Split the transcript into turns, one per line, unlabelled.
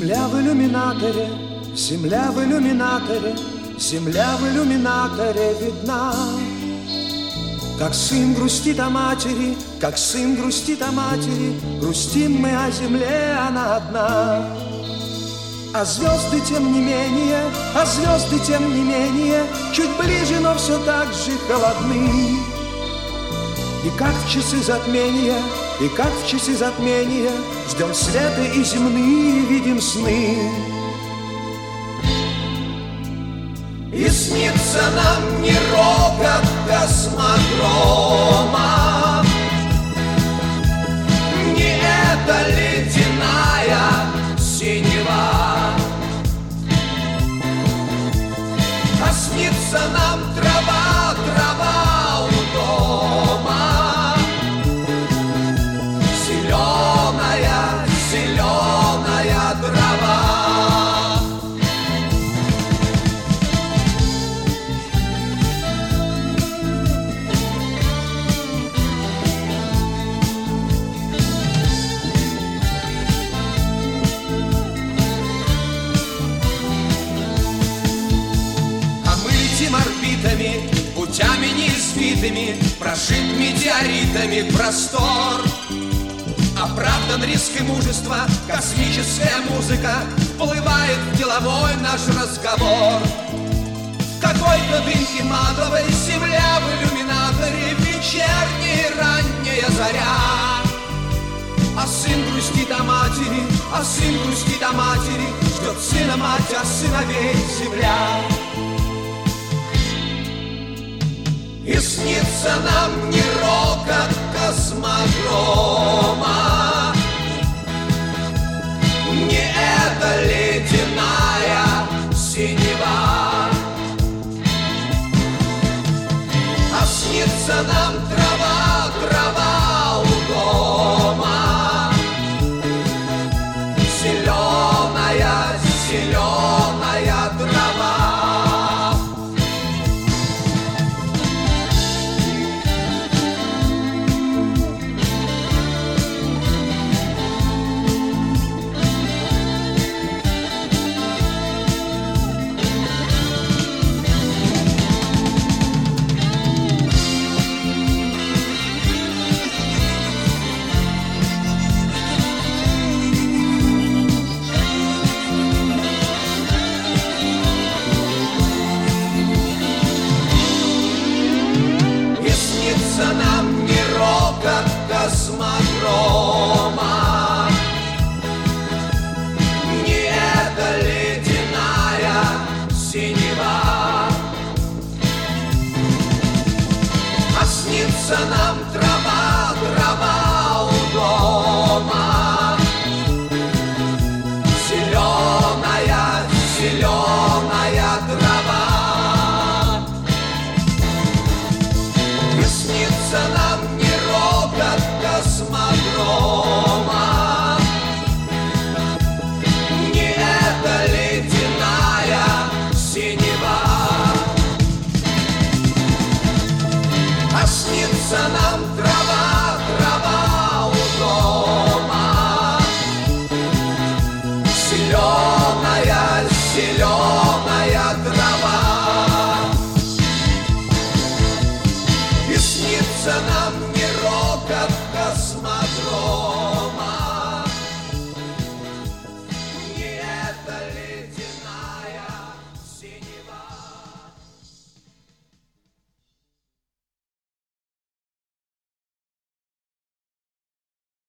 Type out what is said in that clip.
Земля в иллюминаторе, земля в иллюминаторе, земля в иллюминаторе видна. Как сын грустит о матери, как сын грустит о матери, грустим мы о земле, она одна. А звезды тем не менее, а звезды тем не менее, чуть ближе, но все так же холодны. И как в часы затмения, и как в часы затмения, ждем света и земные видим сны. И снится нам не рокот космодрома, не эта ледяная синева, а снится нам трава, трава у дома, зеленая, зеленая трава. Орбитами, путями неизвитыми, прошит метеоритами простор. Оправдан риск и мужество, космическая музыка вплывает в деловой наш разговор. В какой-то дымке матовой земля в иллюминаторе, вечерняя ранняя заря. А сын грустит о матери, а сын грустит о матери, ждет сына мать, а сыновей земля. И снится нам не рокот космодрома, не эта ледяная синева, а снится нам трава, трава у дома, зеленая, зеленая трава. Нам не рокот космодрома, не эта ледяная синева, а снится нам трава, трава у дома, зеленая, зеленая трава. Снится нам не рокот космодрома, не эта ледяная синева, а снится нам трава.